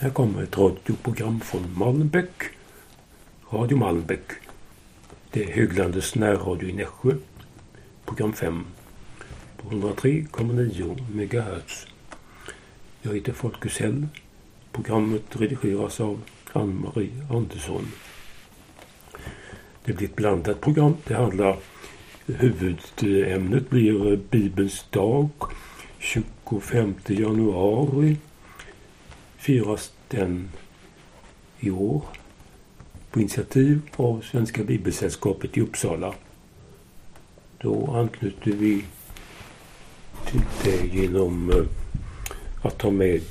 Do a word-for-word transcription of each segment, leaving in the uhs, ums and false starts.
Här kommer ett radioprogram från Malmbäck. Radio Malmbäck. Det är Höglandets närradio i Nässjö. Program fem. På hundratre komma nio megahertz. Jag heter Folke Sell. Programmet redigeras av Ann-Marie Andersson. Det blir ett blandat program. Det handlar... Huvudämnet blir Bibelns dag. tjugofemte januari. Firas den i år på initiativ av Svenska Bibelsällskapet i Uppsala. Då anknyter vi till det genom att ta med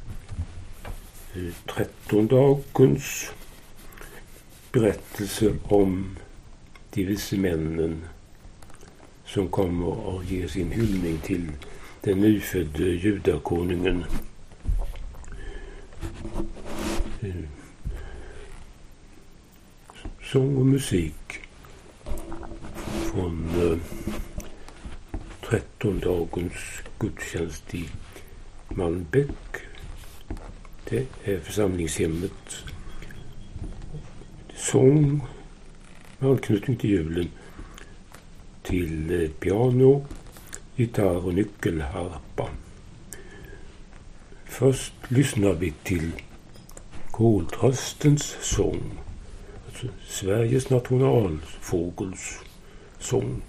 trettondagens berättelse om de vise männen som kommer att ge sin hyllning till den nyfödde judakonungen. Sång och musik från eh, trettondagens gudstjänst i Malmbäck. Det är församlingshemmet. Sång med anknytning till julen till eh, piano, gitarr och nyckelharpa. Först lyssnar vi till koltrastens sång. Alltså Sveriges nationalfågels sång.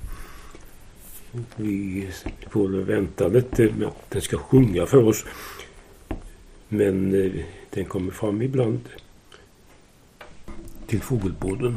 Vi får vänta lite med att den ska sjunga för oss. Men eh, den kommer fram ibland till fågelbåden.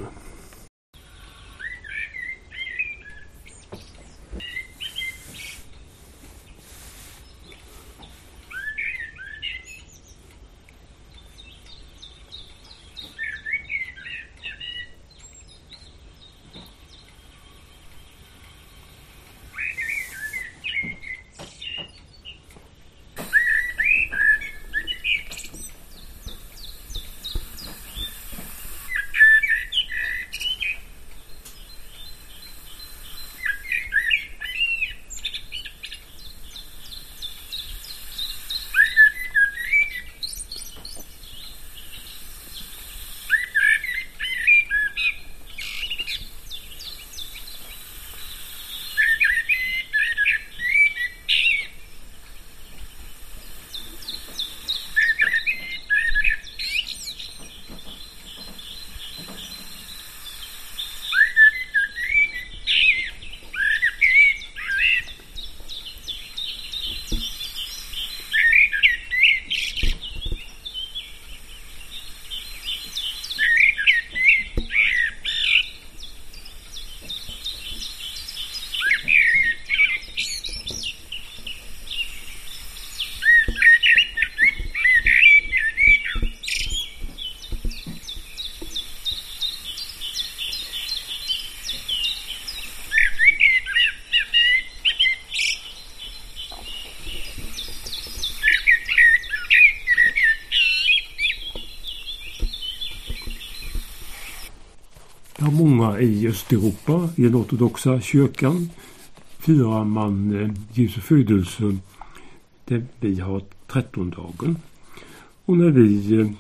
Många i Östeuropa, i den ortodoxa kyrkan, firar man eh, Jesu födelse där vi har trettondagen. Och när vi eh,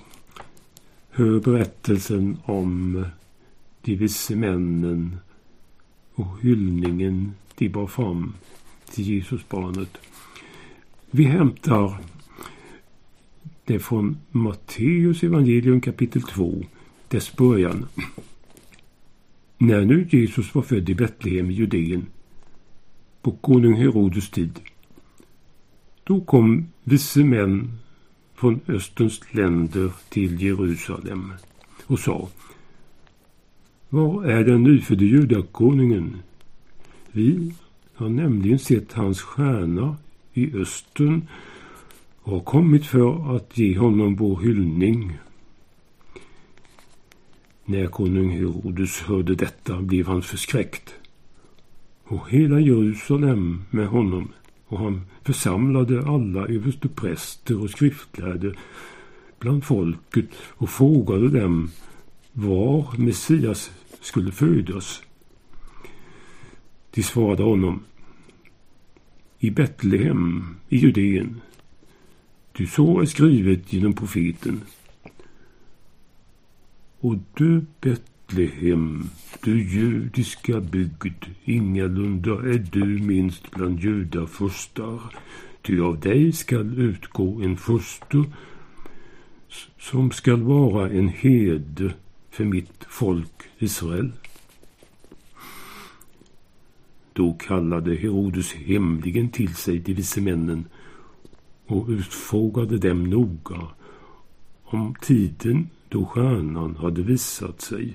hör berättelsen om eh, de vise männen och hyllningen de bar fram till Jesusbarnet. Vi hämtar det från Matteus evangelium kapitel två, dess början. När nu Jesus var född i Betlehem i Judeen på konung Herodes tid, då kom visse män från Österns länder till Jerusalem och sa: Var är den nyfödde judakonungen? Vi har nämligen sett hans stjärna i östern och har kommit för att ge honom vår hyllning. När konung Herodes hörde detta blev han förskräckt, och hela Jerusalem med honom, och han församlade alla överstepräster och skriftlärde bland folket och frågade dem var Messias skulle födas. De svarade honom: i Betlehem i Judeen. Ty så är skrivet genom profeten. Och du Betlehem, du judiska bygd, ingalunda är du minst bland judafurstar. Ty av dig skall utgå en furste som skall vara en herde för mitt folk Israel. Då kallade Herodes hemligen till sig de vise männen och utfrågade dem noga om tiden då stjärnan hade visat sig.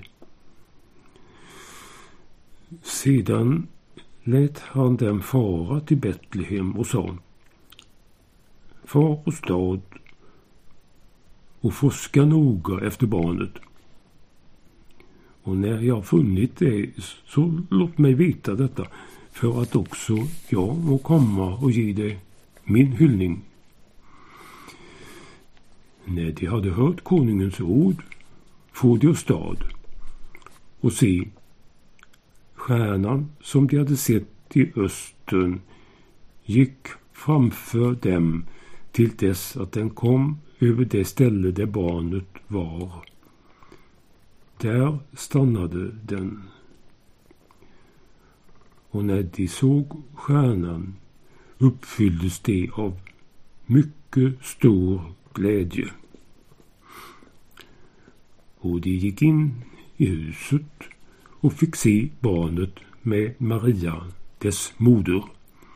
Sedan lät han dem fara till Betlehem och sa: far och stad och forska noga efter barnet. Och när jag funnit det, så låt mig veta detta, för att också jag må komma och ge dig min hyllning. När de hade hört konungens ord, for de åstad, och se, stjärnan som de hade sett i östern gick framför dem till dess att den kom över det ställe där barnet var. Där stannade den. Och när de såg stjärnan uppfylldes de av mycket stor glädje. Och de gick in i huset och fick se barnet med Maria, dess moder.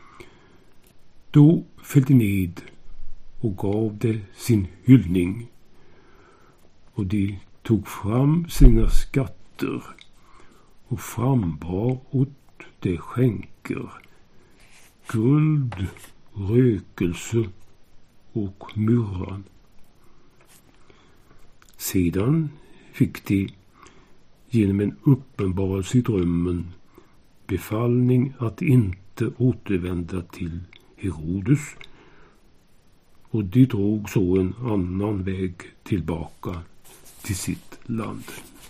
Då föll de ned och gav det sin hyllning. Och de tog fram sina skatter och frambar åt det skänker, guld, rökelse och myrra. Sedan fick de genom en uppenbarelse i drömmen befallning att inte återvända till Herodes, och de drog så en annan väg tillbaka till sitt land.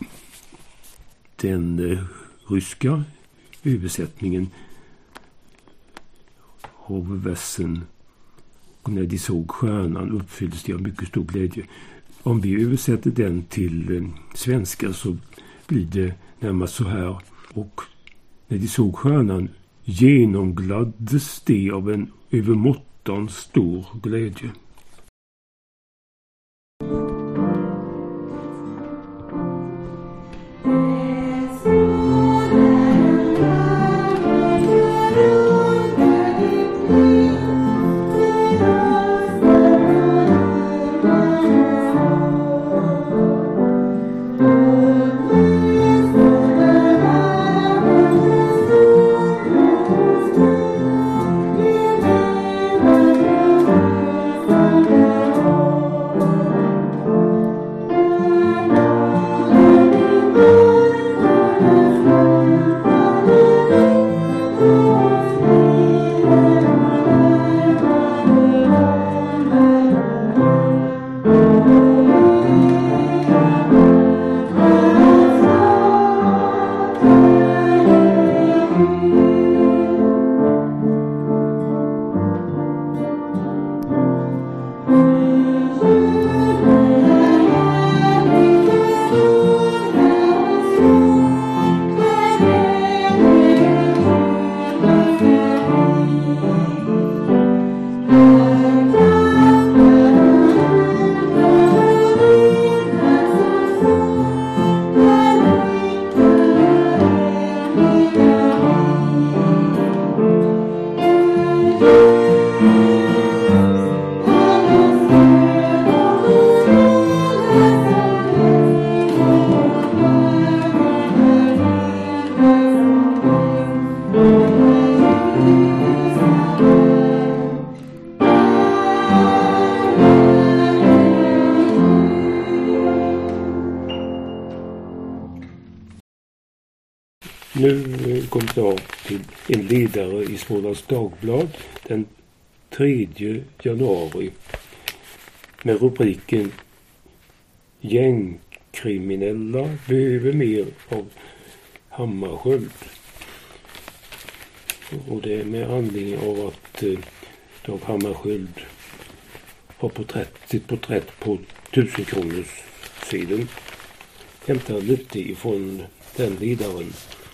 Den eh, ryska översättningen av versen och när de såg stjärnan uppfylldes de av mycket stor glädje. Om vi översätter den till eh, svenska så blir det närmast så här: och när de såg stjärnan genomgladdes de av en övermåttan stor glädje. Nu kom jag till en ledare i Smålands Dagblad den tredje januari med rubriken Gängkriminella behöver mer av Hammarskjöld. Och det är med anledning av att eh, Dag Hammarskjöld har porträtt, sitt porträtt på tusen kronors sidan. Hämtar lite ifrån den ledaren.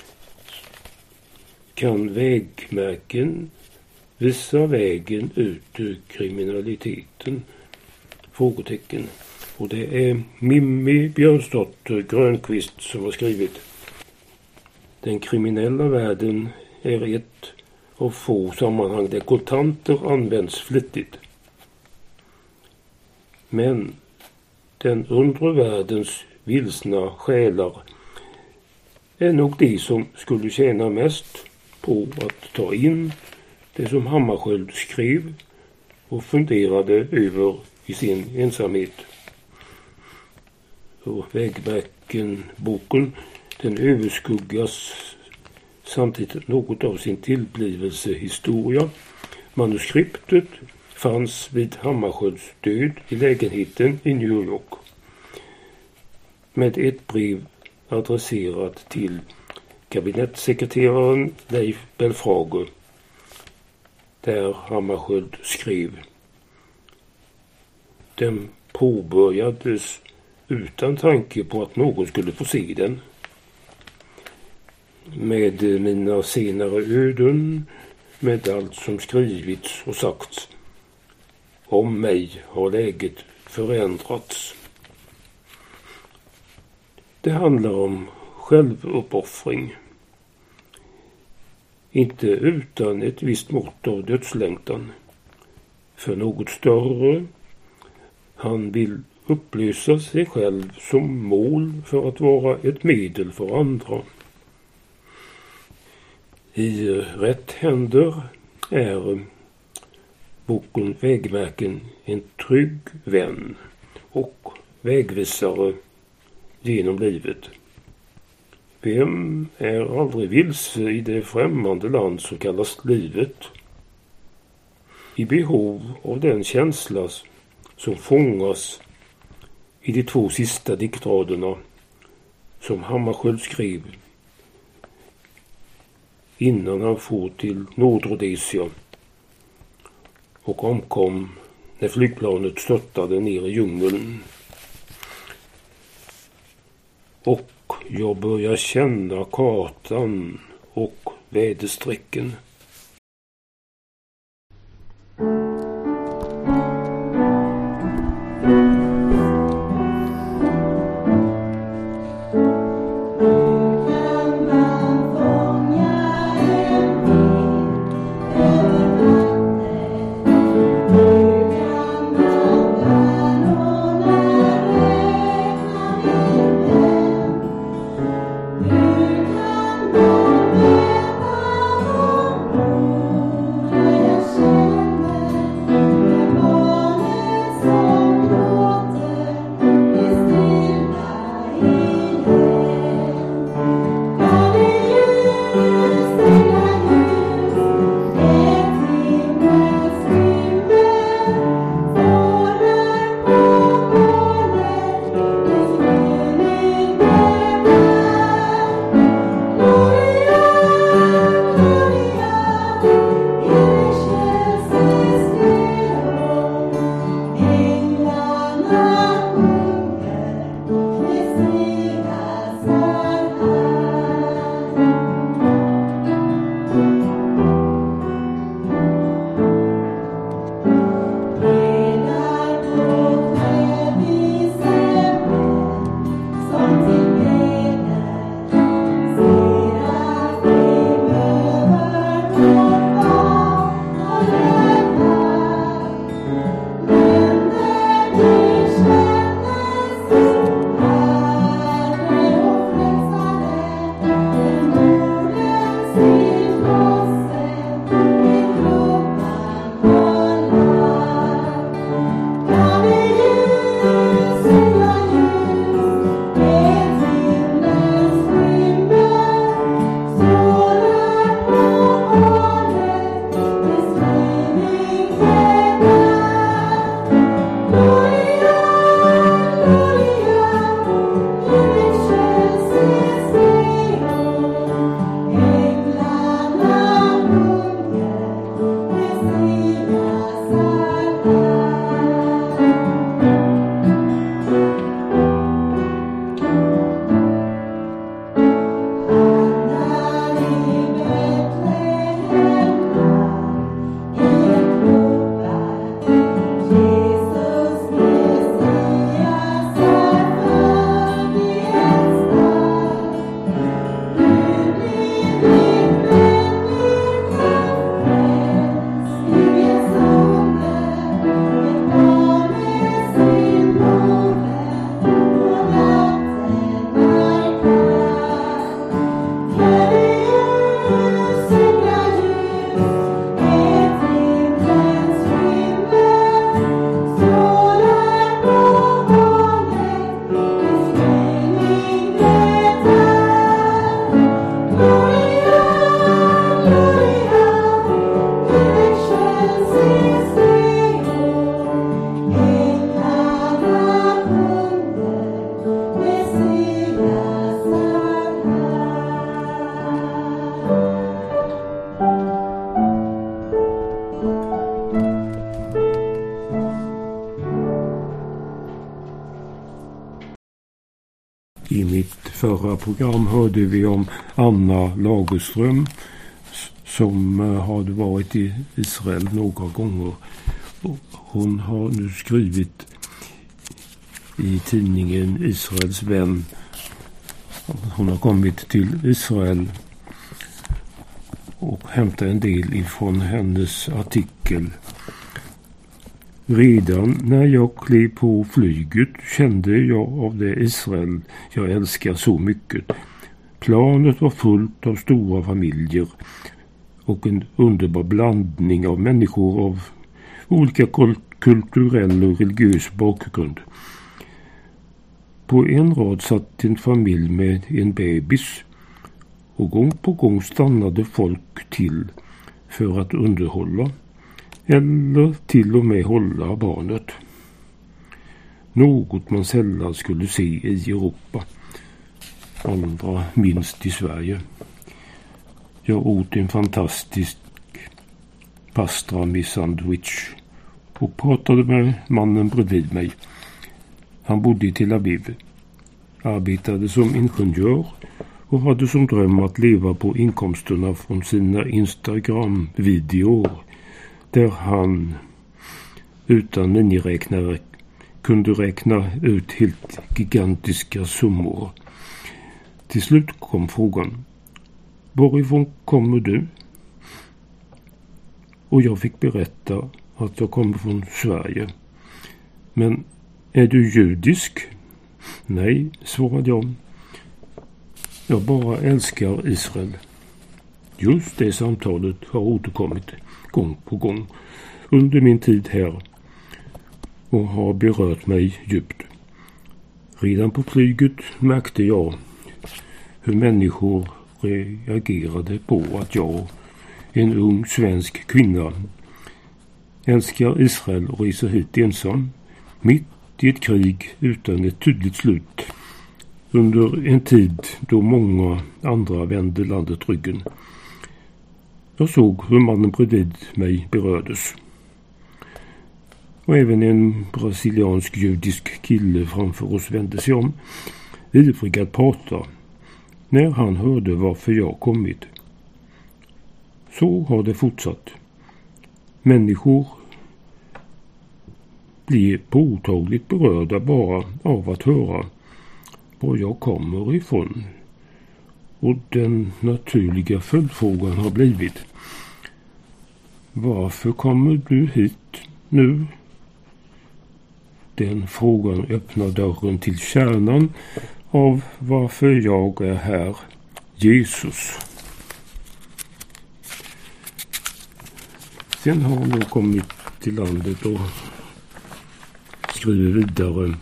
Kan vägmärken visa vägen ut ur kriminaliteten? Frågetecken. Och det är Mimmi Björnsdotter Grönqvist som har skrivit. Den kriminella världen är ett av få sammanhang där kontanter används flitigt. Men den undre världens vilsna själar är nog de som skulle tjäna mest på att ta in det som Hammarskjöld skrev och funderade över i sin ensamhet. Och Vägmärken-boken, den överskuggas samtidigt något av sin tillblivelsehistoria. Manuskriptet fanns vid Hammarskjölds död i lägenheten i New York. Med ett brev adresserat till kabinettssekreteraren Leif Belfrage, där Hammarskjöld skrev: den påbörjades utan tanke på att någon skulle få se den. Med mina senare öden, med allt som skrivits och sagts om mig, har läget förändrats. Det handlar om självuppoffring. Inte utan ett visst mått av dödslängtan. För något större. Han vill upplösa sig själv som mål för att vara ett medel för andra. I rätt händer är boken Vägmärken en trygg vän och vägvisare genom livet. Vem är aldrig vilse i det främmande land som kallas livet? I behov av den känsla som fångas i de två sista diktraderna som Hammarskjöld skrev innan han for till Nordrhodesia och omkom när flygplanet störtade ner i djungeln. Och jag börjar känna kartan och väderstrecken. förra program hörde vi om Anna Lagerström som hade varit i Israel några gånger. Hon har nu skrivit i tidningen Israels vän. Hon har kommit till Israel och hämtat en del ifrån hennes artikel. Redan när jag klev på flyget kände jag av det Israel jag älskar så mycket. Planet var fullt av stora familjer och en underbar blandning av människor av olika kulturell och religiös bakgrund. På en rad satt en familj med en bebis och gång på gång stannade folk till för att underhålla eller till och med hålla barnet. Något man sällan skulle se i Europa, allra minst i Sverige. Jag åt en fantastisk pastrami sandwich och pratade med mannen bredvid mig. Han bodde i Tel Aviv, arbetade som ingenjör och hade som dröm att leva på inkomsterna från sina Instagram-videor där han utan miniräknare kunde räkna ut helt gigantiska summor. Till slut kom frågan: varifrån kommer du? Och jag fick berätta att jag kommer från Sverige. Men är du judisk? Nej, svarade jag. Jag bara älskar Israel. Just det samtalet har återkommit gång på gång under min tid här och har berört mig djupt. Redan på flyget märkte jag hur människor reagerade på att jag, en ung svensk kvinna, älskar Israel och reser hit ensam, mitt i ett krig utan ett tydligt slut, under en tid då många andra vände landet ryggen. Jag såg hur mannen bredvid mig berördes. Och även en brasiliansk judisk kille framför oss vände sig om, ivrig att prata, när han hörde varför jag kommit. Så har det fortsatt. Människor blir påtagligt berörda bara av att höra var jag kommer ifrån. Och den naturliga följdfrågan har blivit: varför kommer du hit nu? Den frågan öppnar dörren till kärnan av varför jag är här, Jesus. Sen har han då kommit till landet och skriver vidare.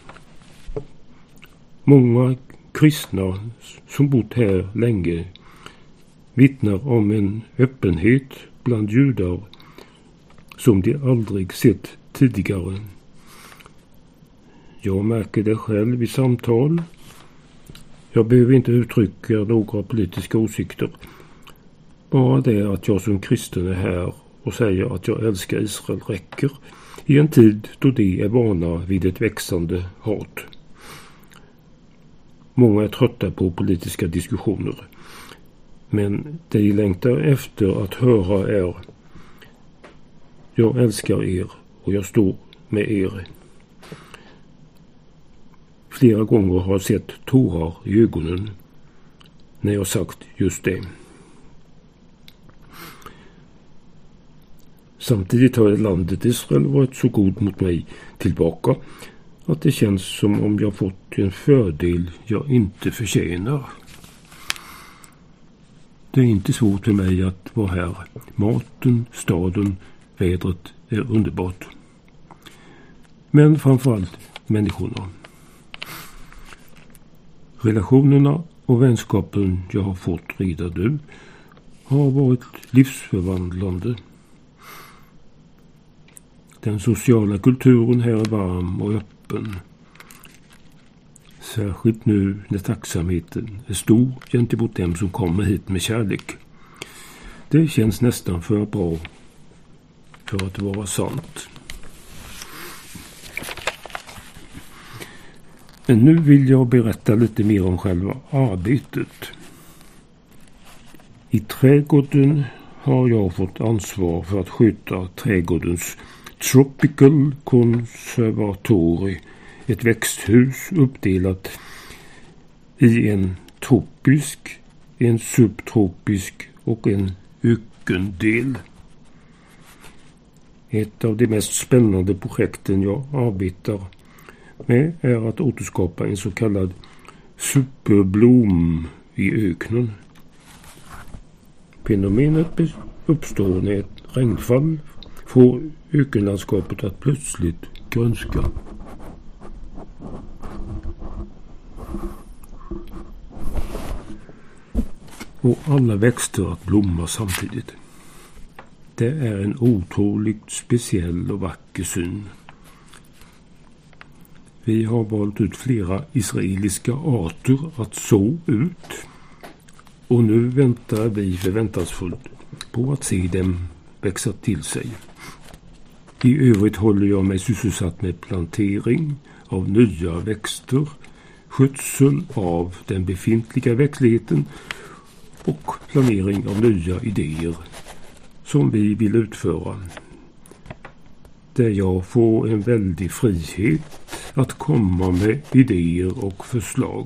Många kristna som bott här länge vittnar om en öppenhet bland judar som de aldrig sett tidigare. Jag märker det själv i samtal. Jag behöver inte uttrycka några politiska åsikter. Bara det att jag som kristen är här och säger att jag älskar Israel räcker i en tid då de är vana vid ett växande hat. Många är trötta på politiska diskussioner. Men det de längtar efter att höra är: jag älskar er och jag står med er. Flera gånger har jag sett tårar i ögonen när jag sagt just det. Samtidigt har landet Israel varit så god mot mig tillbaka att det känns som om jag fått en fördel jag inte förtjänar. Det är inte svårt för mig att vara här. Maten, staden, vädret är underbart. Men framförallt människorna. Relationerna och vänskapen jag har fått reda nu har varit livsförvandlande. Den sociala kulturen här är varm och öppen. Särskilt nu när tacksamheten är stor gentemot dem som kommer hit med kärlek. Det känns nästan för bra för att vara sant. Men nu vill jag berätta lite mer om själva arbetet. I trädgården har jag fått ansvar för att sköta trädgårdens Tropical Conservatory, ett växthus uppdelat i en tropisk, en subtropisk och en ökendel. Ett av de mest spännande projekten jag arbetar med är att återskapa en så kallad superblom i öknen. Fenomenet uppstår när ett regnfall får ökenlandskapet att plötsligt grönska. Och alla växter att blomma samtidigt. Det är en otroligt speciell och vacker syn. Vi har valt ut flera israeliska arter att så ut. Och nu väntar vi förväntansfullt på att se dem växa till sig. I övrigt håller jag mig sysselsatt med plantering av nya växter, skötsel av den befintliga växtligheten och planering av nya idéer som vi vill utföra. Där jag får en väldig frihet att komma med idéer och förslag.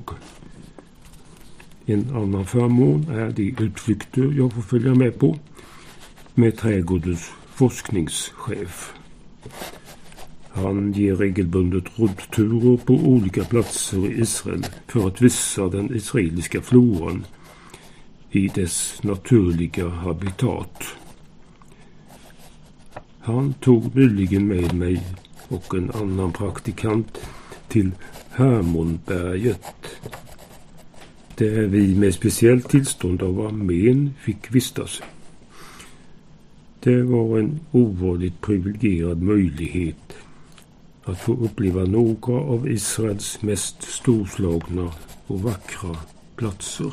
En annan förmån är de utflykter jag får följa med på med trädgårdens forskningschef. Han ger regelbundet rundturer på olika platser i Israel för att visa den israeliska floran i dess naturliga habitat. Han tog nyligen med mig och en annan praktikant till Hermonberget, där vi med speciellt tillstånd av armén fick vistas. Det var en ovanligt privilegierad möjlighet att få uppleva några av Israels mest storslagna och vackra platser.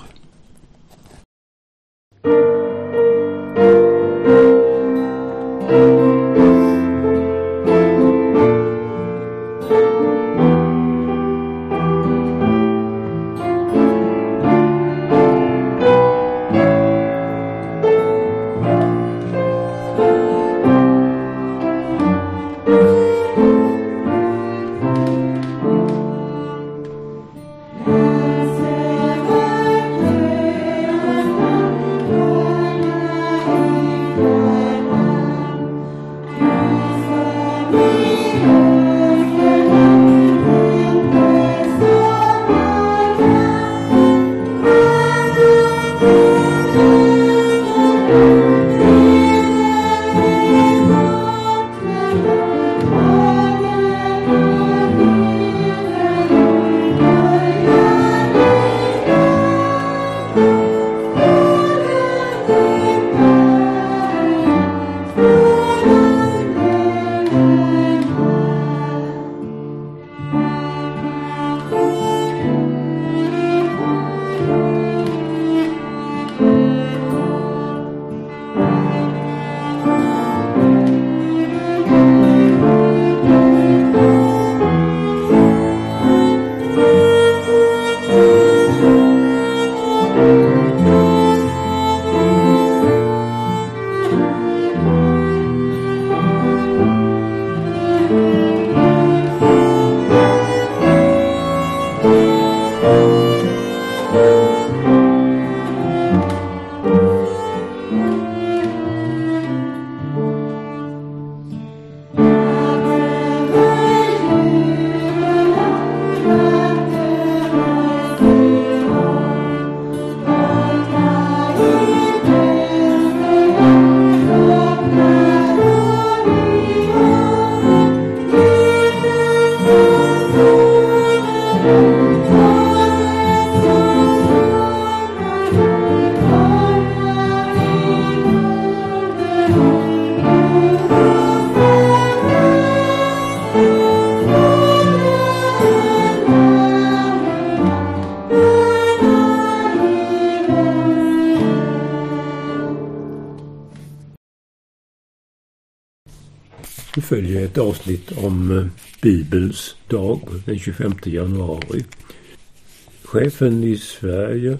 Nu följer ett avsnitt om Bibelns dag den tjugofemte januari. Chefen i Sverige,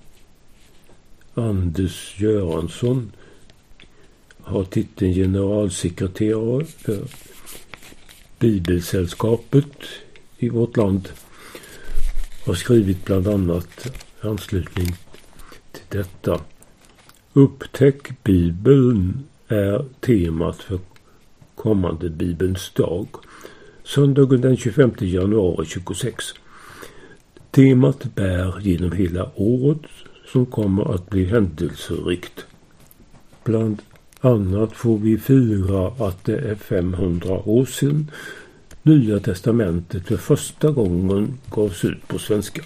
Anders Göransson, har titeln generalsekreterare för Bibelsällskapet i vårt land. Har skrivit bland annat i anslutning till detta: Upptäck Bibeln är temat för kommande Bibelns dag, söndagen den tjugofemte januari tjugosex. Temat bär genom hela året som kommer att bli händelserikt. Bland annat får vi fira att det är femhundra år sedan Nya testamentet för första gången gavs ut på svenska.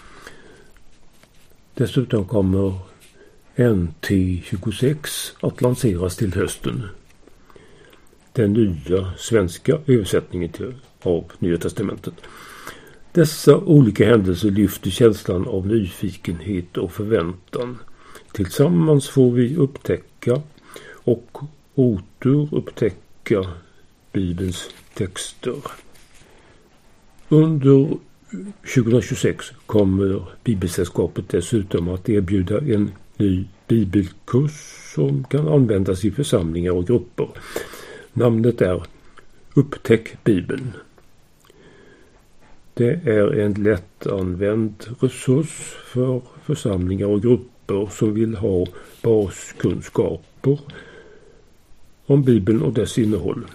Dessutom kommer N T tjugosex att lanseras till hösten. Den nya svenska översättningen till, av Nya testamentet. Dessa olika händelser lyfter känslan av nyfikenhet och förväntan. Tillsammans får vi upptäcka och återupptäcka Bibelns texter. Under tjugohundratjugosex kommer Bibelsällskapet dessutom att erbjuda en ny bibelkurs som kan användas i församlingar och grupper. Namnet är Upptäck Bibeln. Det är en lättanvänd resurs för församlingar och grupper som vill ha baskunskaper om Bibeln och dess innehåll.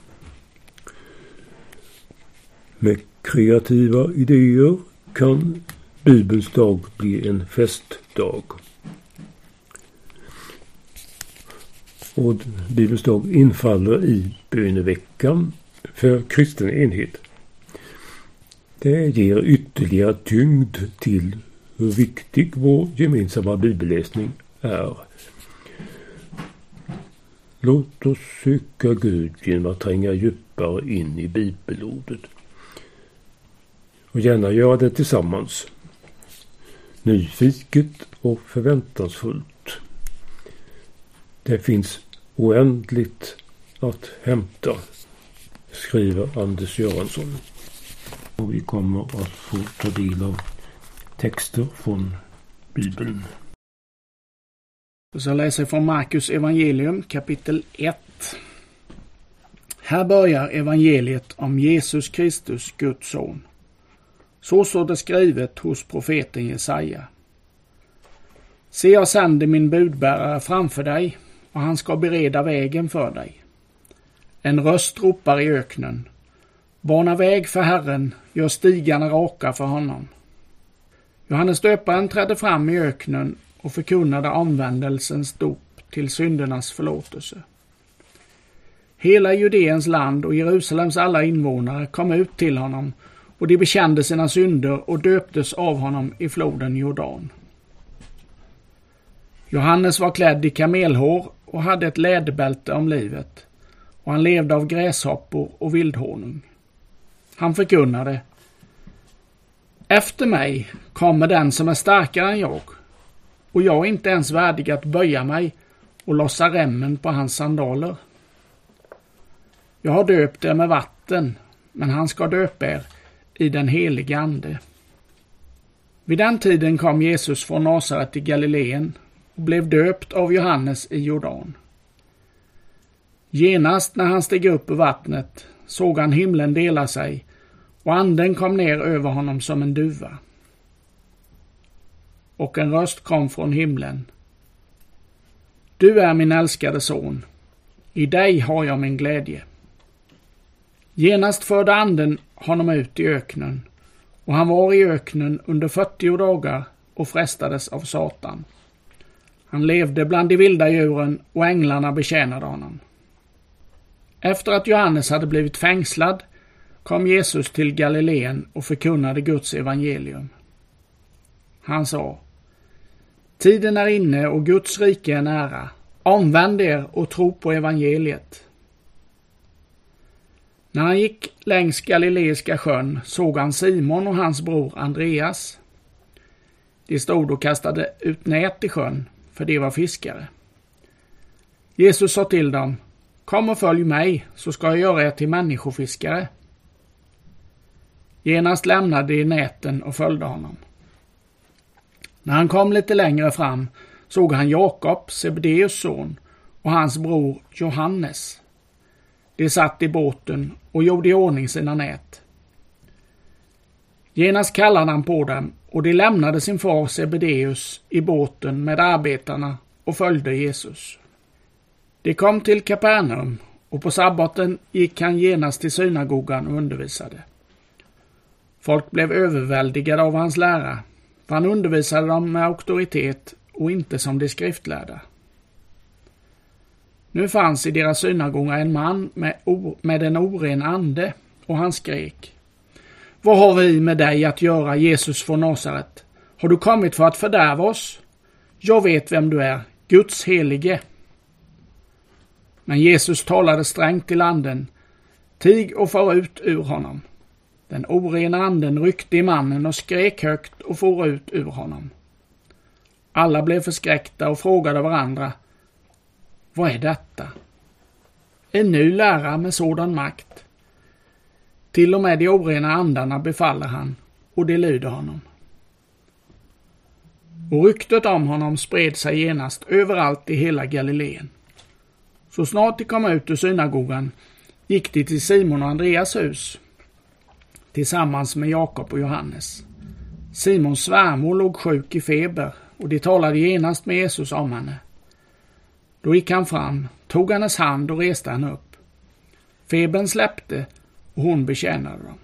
Med kreativa idéer kan Bibelns dag bli en festdag. Och Bibelns dag infaller i böneveckan för kristen enhet. Det ger ytterligare tyngd till hur viktig vår gemensamma bibelläsning är. Låt oss söka Gud genom att tränga djupare in i bibelordet. Och gärna göra det tillsammans. Nyfiket och förväntansfullt. Det finns oändligt att hämta, skriver Anders Göransson. Och vi kommer att få ta del av texter från Bibeln. Så läser från Markus evangelium kapitel ett. Här börjar evangeliet om Jesus Kristus, Guds son. Så står det skrivet hos profeten Jesaja. Se, jag sänder min budbärare framför dig, och han ska bereda vägen för dig. En röst ropar i öknen. Bana väg för Herren, gör stigarna raka för honom. Johannes döparen trädde fram i öknen och förkunnade omvändelsens dop till syndernas förlåtelse. Hela Judeens land och Jerusalems alla invånare kom ut till honom, och de bekände sina synder och döptes av honom i floden Jordan. Johannes var klädd i kamelhår och hade ett läderbälte om livet, och han levde av gräshoppor och vildhonung. Han förkunnade: Efter mig kommer den som är starkare än jag, och jag är inte ens värdig att böja mig och lossa remmen på hans sandaler. Jag har döpt er med vatten, men han ska döpa er i den heliga ande. Vid den tiden kom Jesus från Nasaret till Galileen och blev döpt av Johannes i Jordan. Genast när han steg upp ur vattnet såg han himlen dela sig, och anden kom ner över honom som en duva. Och en röst kom från himlen. Du är min älskade son, i dig har jag min glädje. Genast förde anden honom ut i öknen, och han var i öknen under fyrtio dagar och frestades av Satan. Han levde bland de vilda djuren, och änglarna betjänade honom. Efter att Johannes hade blivit fängslad kom Jesus till Galileen och förkunnade Guds evangelium. Han sa: Tiden är inne och Guds rike är nära. Omvänd er och tro på evangeliet. När han gick längs Galileiska sjön såg han Simon och hans bror Andreas. De stod och kastade ut nät i sjön, för de var fiskare. Jesus sa till dem: kom och följ mig, så ska jag göra er till människofiskare. Genast lämnade de näten och följde honom. När han kom lite längre fram såg han Jakob, Sebedeus son, och hans bror Johannes. De satt i båten och gjorde i ordning sina nät. Genast kallade han på dem, och de lämnade sin far Sebedeus i båten med arbetarna och följde Jesus. De kom till Kapernaum, och på sabbaten gick han genast till synagogan och undervisade. Folk blev överväldigade av hans lära, för han undervisade dem med auktoritet och inte som de skriftlärda. Nu fanns i deras synagoga en man med, o, med en oren ande, och han skrek: Vad har vi med dig att göra, Jesus från Nasaret? Har du kommit för att fördärva oss? Jag vet vem du är, Guds helige. Men Jesus talade strängt till anden: Tig och far ut ur honom. Den orena anden ryckte i mannen och skrek högt och for ut ur honom. Alla blev förskräckta och frågade varandra: Vad är detta? En ny lära med sådan makt. Till och med de orena andarna befaller han, och de lyder honom. Och ryktet om honom spred sig genast överallt i hela Galileen. Så snart de kom ut ur synagogan gick de till Simon och Andreas hus tillsammans med Jakob och Johannes. Simons svärmor låg sjuk i feber, och de talade genast med Jesus om henne. Då gick han fram, tog hennes hand och reste henne upp. Febern släppte och hon betjänade dem.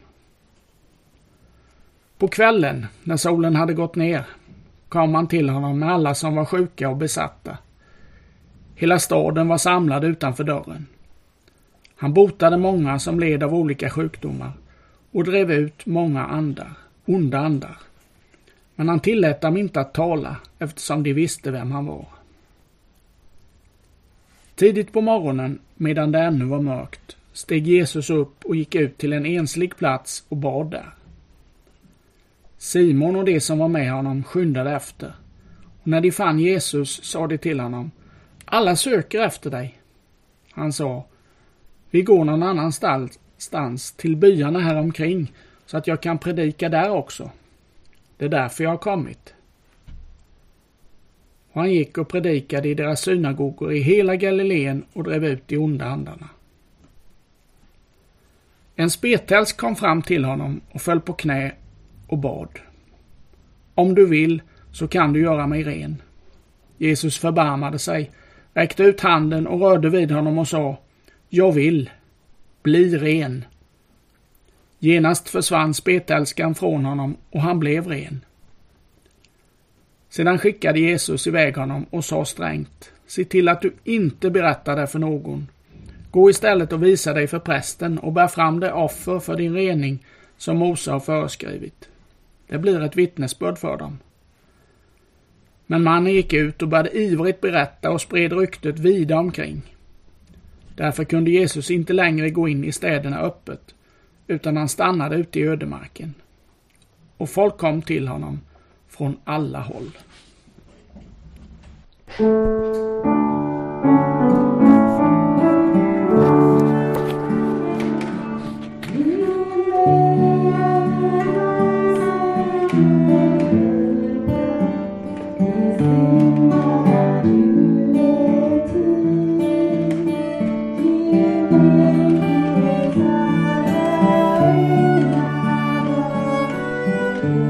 På kvällen, när solen hade gått ner, kom han till honom med alla som var sjuka och besatta. Hela staden var samlad utanför dörren. Han botade många som led av olika sjukdomar och drev ut många andar, onda andar. Men han tillät dem inte att tala, eftersom de visste vem han var. Tidigt på morgonen, medan det ännu var mörkt, steg Jesus upp och gick ut till en enslig plats och bad där. Simon och de som var med honom skyndade efter, och när de fann Jesus sa de till honom: Alla söker efter dig. Han sa: Vi går någon annanstans till byarna här omkring, så att jag kan predika där också. Det är därför jag har kommit. Och han gick och predikade i deras synagogor i hela Galileen och drev ut de onda andarna. En spetälsk kom fram till honom och föll på knä och bad: Om du vill så kan du göra mig ren. Jesus förbarmade sig, räckte ut handen och rörde vid honom och sa: Jag vill, bli ren. Genast försvann spetälskan från honom och han blev ren. Sedan skickade Jesus iväg honom och sa strängt: Se till att du inte berättar det för någon. Gå istället och visa dig för prästen och bär fram det offer för din rening som Mose har föreskrivit. Det blir ett vittnesbörd för dem. Men mannen gick ut och började ivrigt berätta och spred ryktet vida omkring. Därför kunde Jesus inte längre gå in i städerna öppet, utan han stannade ute i ödemarken. Och folk kom till honom från alla håll.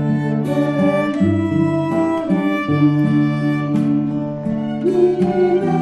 Thank you.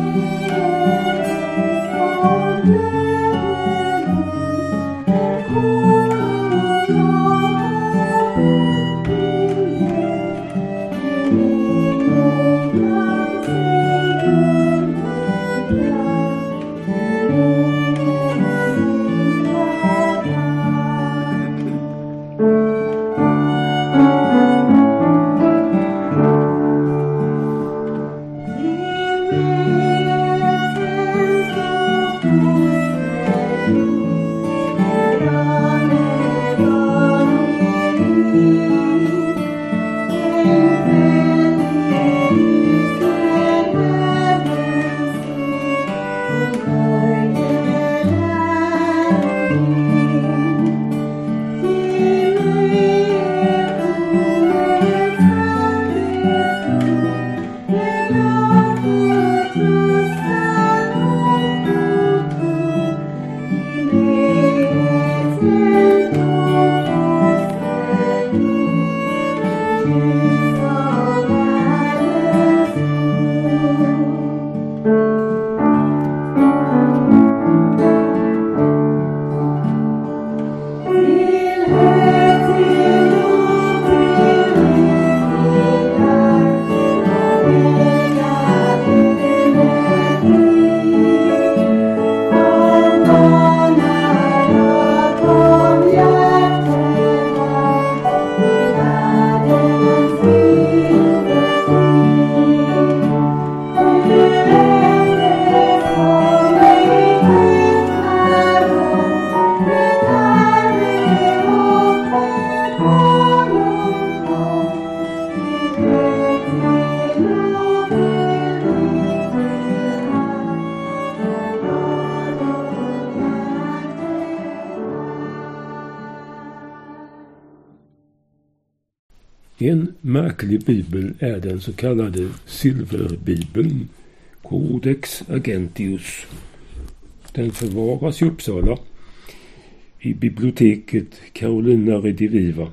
En märklig bibel är den så kallade silverbibeln, Codex Argenteus. Den förvaras i Uppsala i biblioteket Carolina Rediviva.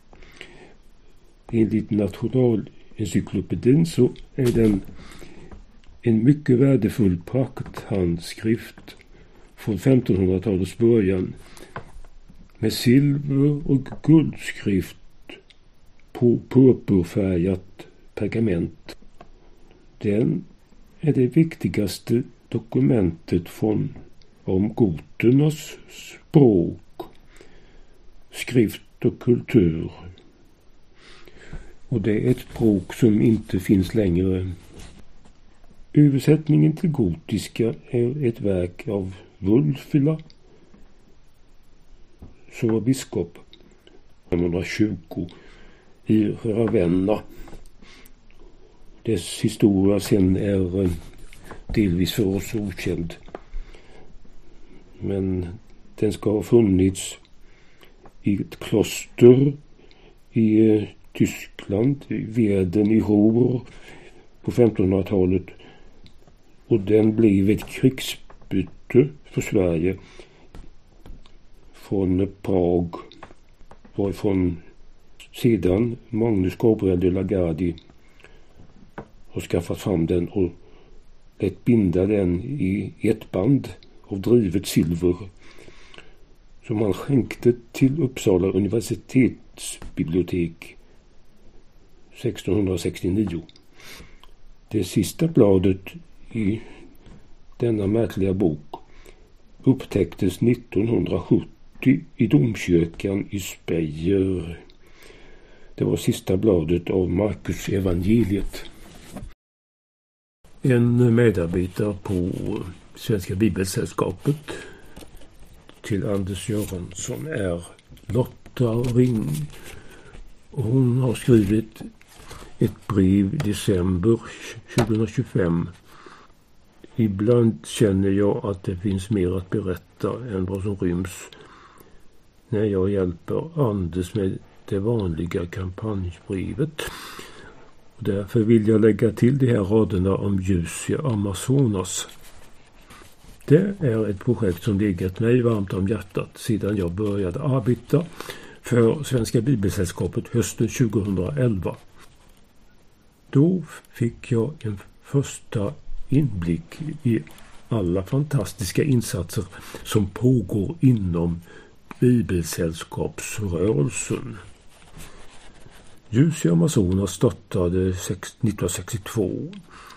Enligt Nationalencyklopedin så är den en mycket värdefull prakthandskrift från femtonhundratalets början med silver- och guldskrift på purpurfärgat pergament. Den är det viktigaste dokumentet från om goternas språk, skrift och kultur. Och det är ett språk som inte finns längre. Översättningen till gotiska är ett verk av Wulfila, som var biskop femhundratjugo i Ravenna. Dess historia sen är delvis för oss okänd. Men den ska ha funnits i ett kloster i Tyskland, i Werden i Ruhr på femtonhundratalet. Och den blev ett krigsbyte för Sverige från Prag, varifrån sedan Magnus Gabriel de la Gardie har skaffat fram den och lät binda den i ett band av drivet silver som han skänkte till Uppsala universitetsbibliotek sextonhundrasextionio. Det sista bladet i denna märkliga bok upptäcktes nittonhundrasjuttio i domkyrkan i Speyer. Det var sista bladet av Markus evangeliet. En medarbetare på Svenska Bibelsällskapet till Anders Göransson är Lotta Ring. Hon har skrivit ett brev i december tjugohundratjugofem. Ibland känner jag att det finns mer att berätta än vad som ryms när jag hjälper Anders med det vanliga kampanjbrevet. Och därför vill jag lägga till de här raderna om ljus i Amazonas. Det är ett projekt som legat mig varmt om hjärtat sedan jag började arbeta för Svenska Bibelsällskapet hösten tjugohundraelva. Då fick jag en första inblick i alla fantastiska insatser som pågår inom Bibelsällskapsrörelsen. Ljus i Amazonas startade nittonhundrasextiotvå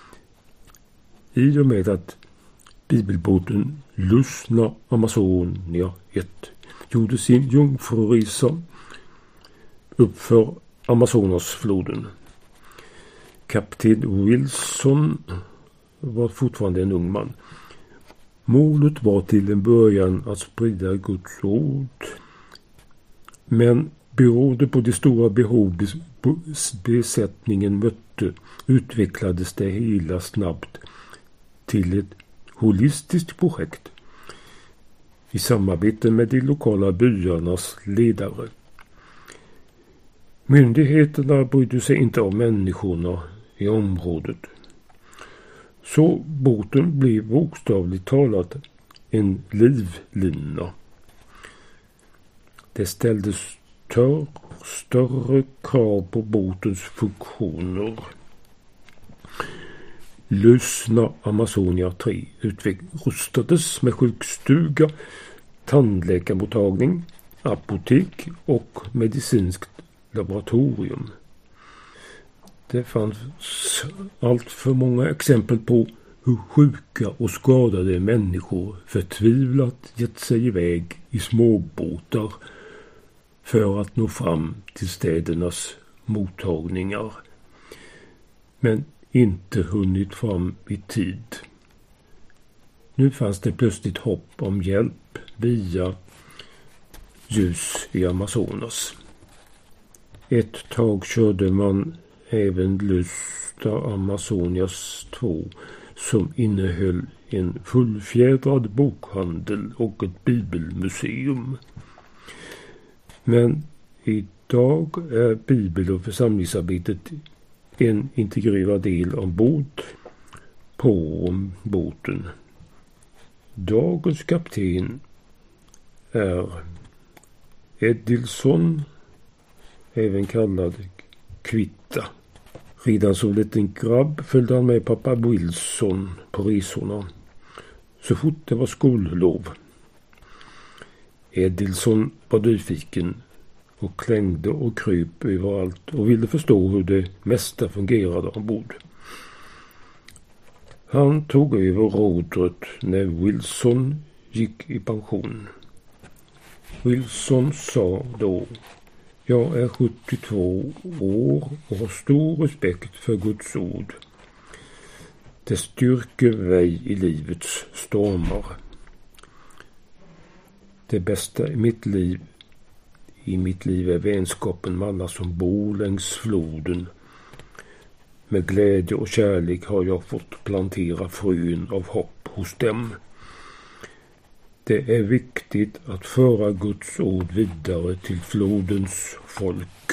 i och med att bibelbåten Lusna Amazonia ett gjorde sin jungfruresa uppför Amazonasfloden. Kapten Wilson var fortfarande en ung man. Målet var till en början att sprida Guds ord, men beroende på de stora behov besättningen mötte utvecklades det hela snabbt till ett holistiskt projekt i samarbete med de lokala byarnas ledare. Myndigheterna brydde sig inte om människorna i området. Så båten blev bokstavligt talat en livlina. Det ställdes stör, större krav på båtens funktioner. Lusna Amazonia tre utrustades med sjukstuga, tandläkarmottagning, apotek och medicinskt laboratorium. Det fanns allt för många exempel på hur sjuka och skadade människor förtvivlat gett sig iväg i småbåtar för att nå fram till städernas mottagningar, men inte hunnit fram i tid. Nu fanns det plötsligt hopp om hjälp via ljus i Amazonas. Ett tag körde man även Lusna Amazonias två som innehöll en fullfjädrad bokhandel och ett bibelmuseum. Men i Idag är bibel- och församlingsarbetet en integrerad del ombord på båten. Dagens kapten är Edilson, även kallad Kvitta. Redan som liten grabb följde han med pappa Wilson på resorna så fort det var skollov. Edilson var nyfiken och klängde och kryp överallt och ville förstå hur det mesta fungerade ombord. Han tog över rodret när Wilson gick i pension. Wilson sa då: jag är sjuttiotvå år och har stor respekt för Guds ord. Det styrker mig i livets stormar. Det bästa i mitt liv i mitt liv är vänskapen med alla som bor längs floden. Med glädje och kärlek har jag fått plantera frön av hopp hos dem. Det är viktigt att föra Guds ord vidare till flodens folk.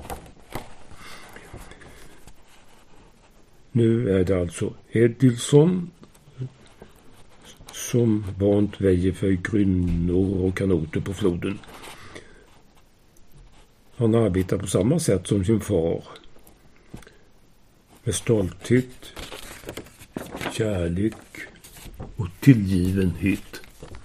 Nu är det alltså Edilson som vant väjer för grynnor och kanoter på floden. Han arbetar på samma sätt som sin far. Med stolthet, kärlek och tillgivenhet.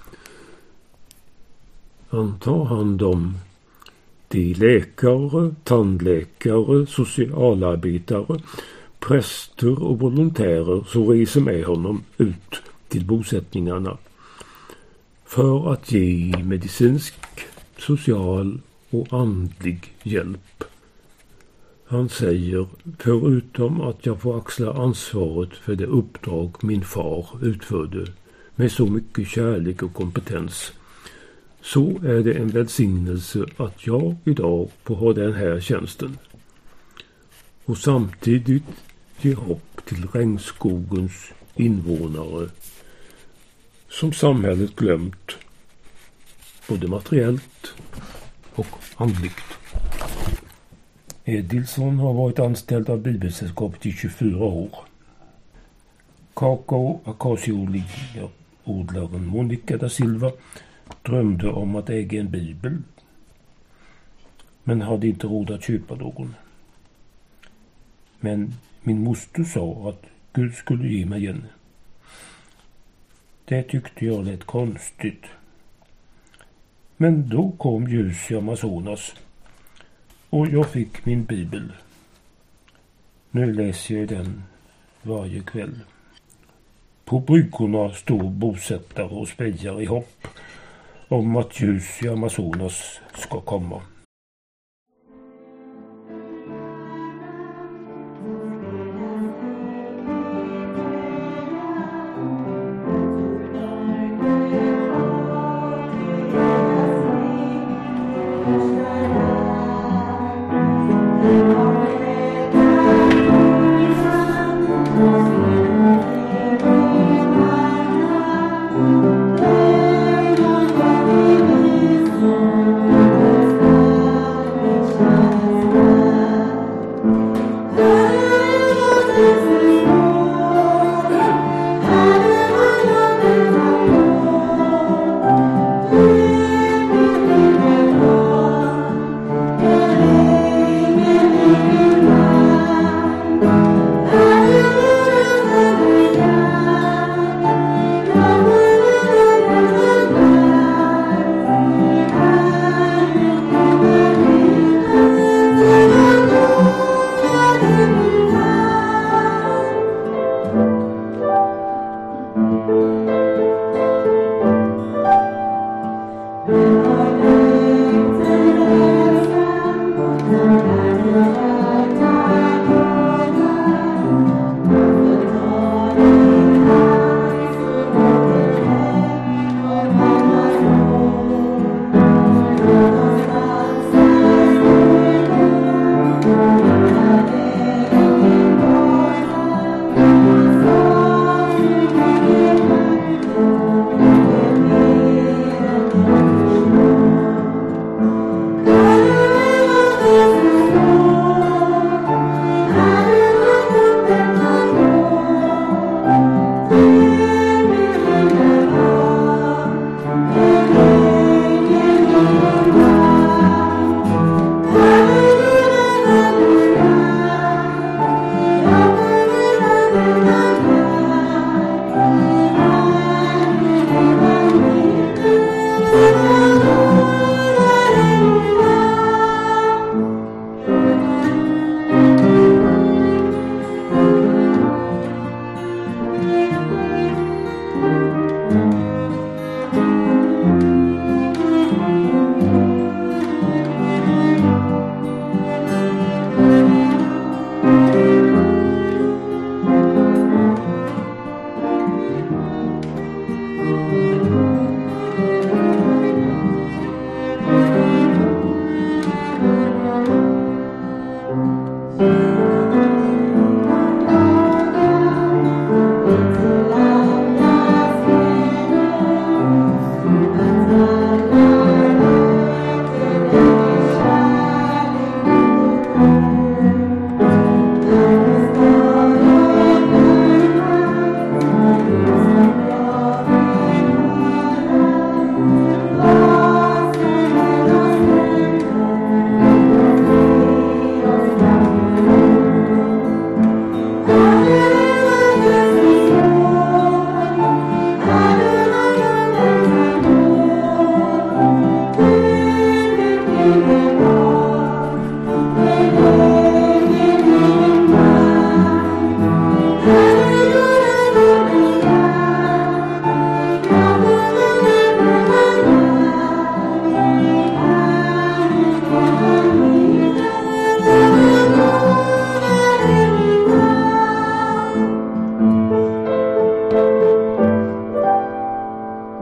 Han tar hand om de läkare, tandläkare, socialarbetare, präster och volontärer som reser med honom ut till bosättningarna för att ge medicinsk, social och andlig hjälp. Han säger, förutom att jag får axla ansvaret för det uppdrag min far utförde med så mycket kärlek och kompetens, så är det en välsignelse att jag idag får ha den här tjänsten. Och samtidigt ge hopp till regnskogens invånare som samhället glömt, både materiellt och andligt. Edilson har varit anställd av Bibelsällskapet i tjugofyra år. Kakao akaciodlaren Monica da Silva drömde om att äga en bibel, men hade inte råd att köpa någon. Men min moster sa att Gud skulle ge mig en. Det tyckte jag lät konstigt. Men då kom ljus i Amazonas och jag fick min bibel. Nu läser jag den varje kväll. På bryggorna står bosättare och spejar i hopp om att ljus i Amazonas ska komma. Thank you.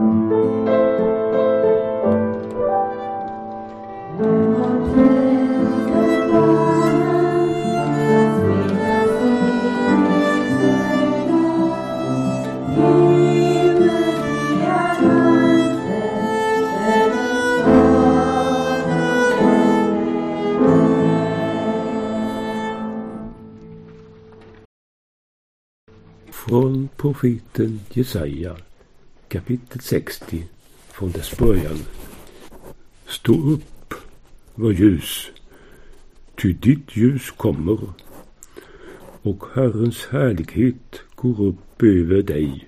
Från profeten Jesaja, kapitel sextio, från dess början. Stå upp, var ljus, ty ditt ljus kommer, och Herrens härlighet går upp över dig.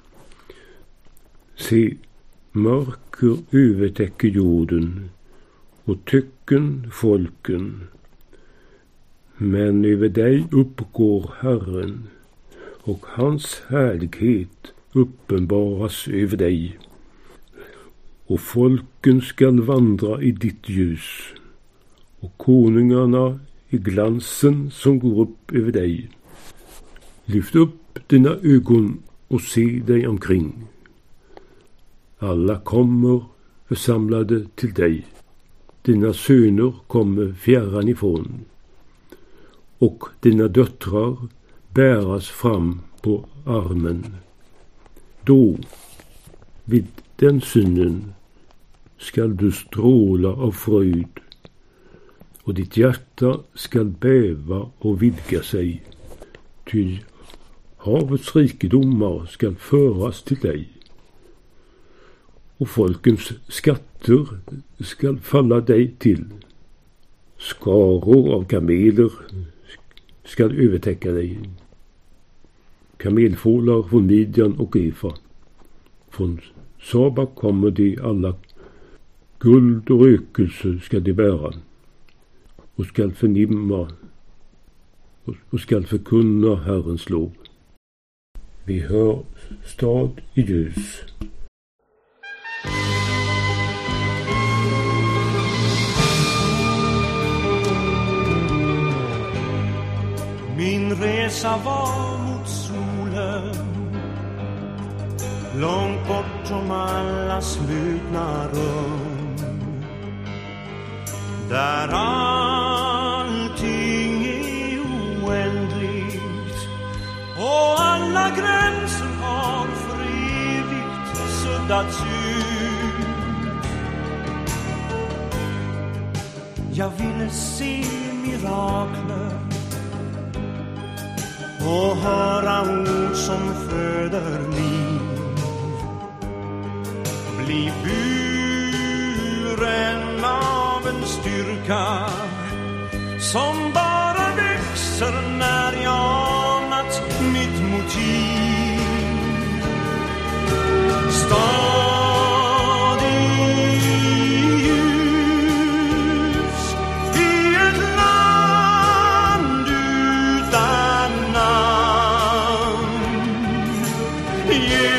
Se, mörker övertäcker jorden, och töcken folken, men över dig uppgår Herren, och hans härlighet uppenbaras över dig. Och folken skall vandra i ditt ljus, och konungarna i glansen som går upp över dig. Lyft upp dina ögon och se dig omkring. Alla kommer församlade till dig. Dina söner kommer fjärran ifrån, och dina döttrar bäras fram på armen. Då, vid den synen, skall du stråla av fröjd, och ditt hjärta skall bäva och vidga sig. Ty havets rikedomar skall föras till dig, och folkens skatter skall falla dig till. Skaror av kameler skall övertäcka dig. Kamelfålar från Midjan och Efa. Från Saba kommer de alla. Guld och rökelse ska de bära, och skall förnimma och skall förkunna Herrens lov. Vi hör stad i ljus. Min resa var mot solen, långt bortom alla slutna rum, där allting är oändligt och alla gränser har för evigt suddats ut. Jag ville se mirakler och höra ord som föder liv, bli buren av en styrka som bara växer när jag anat mitt motiv. Stad i ljus i ett land utan namn. Ge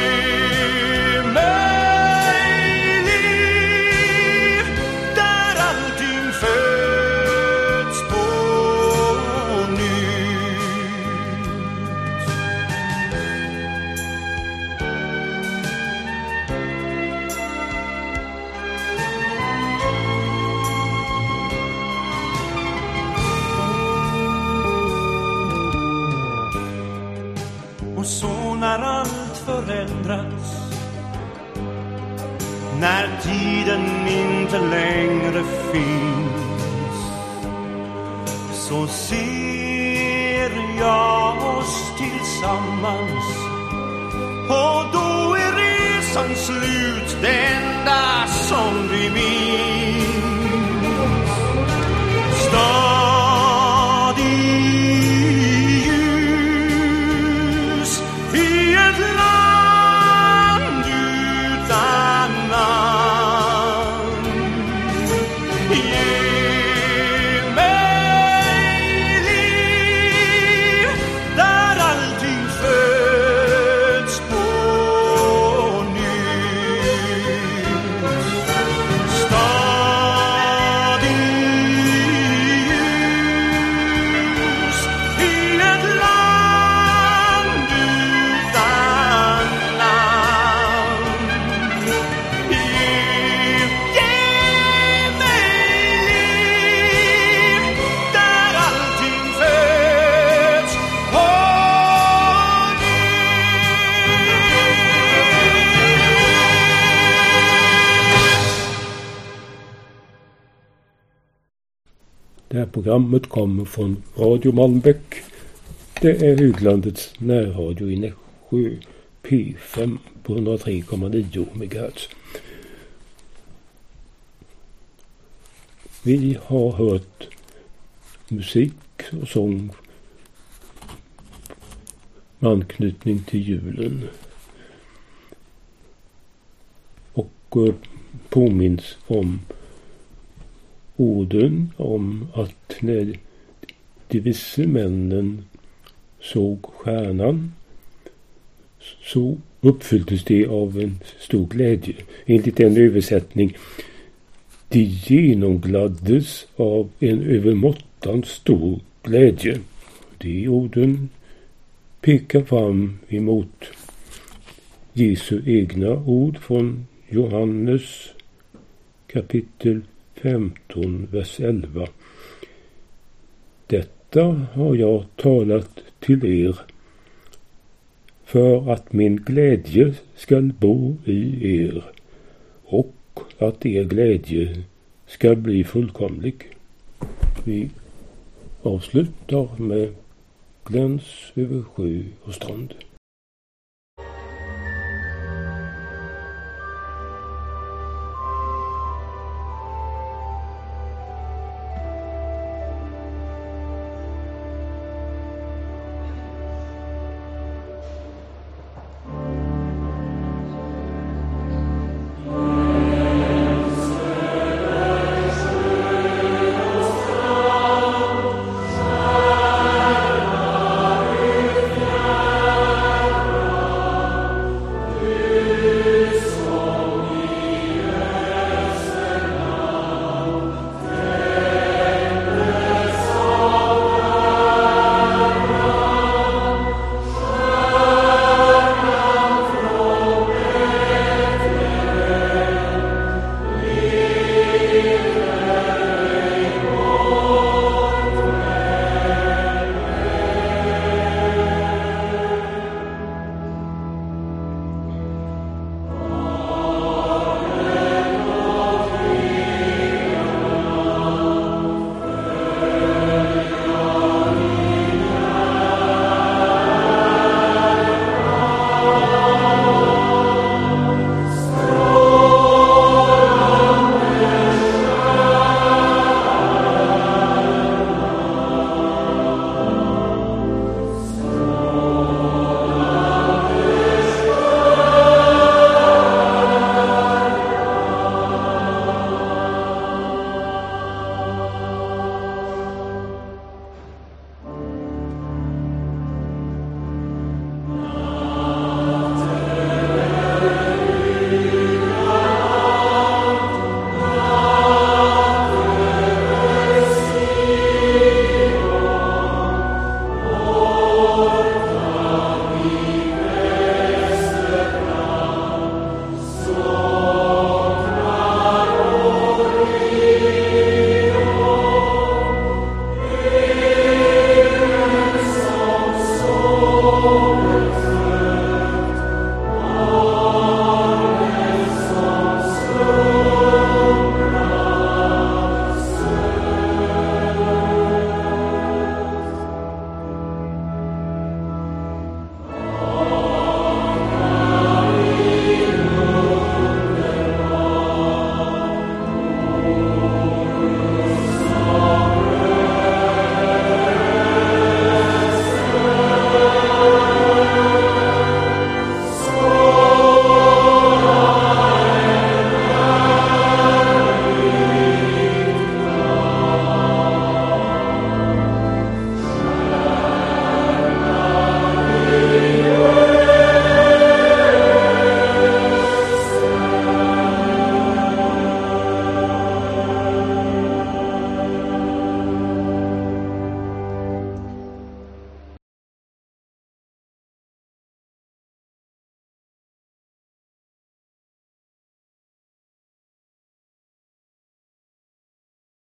mig liv där allting föds på nytt. Och så när allt förändras, när tiden inte längre finns, så ser jag oss tillsammans, och då är resan slut, det enda som vi minns. Stad i ljus i ett land utan namn. Ge mig liv där allting föds på nytt. Stad i ljus Det här programmet kommer från Radio Malmbäck. Det är Höglandets närradio i Nässjö, P fem på hundratre komma nio megahertz. Vi har hört musik och sång med anknytning till julen. Och påminns om orden om att när de vise männen såg stjärnan så uppfylldes det av en stor glädje. Enligt en översättning: de genomgladdes av en övermåttan stor glädje. De orden pekar fram emot Jesu egna ord från Johannes kapitel femton, vers elva. Detta har jag talat till er för att min glädje skall bo i er och att er glädje ska bli fullkomlig. Vi avslutar med gläns över sjö och strand.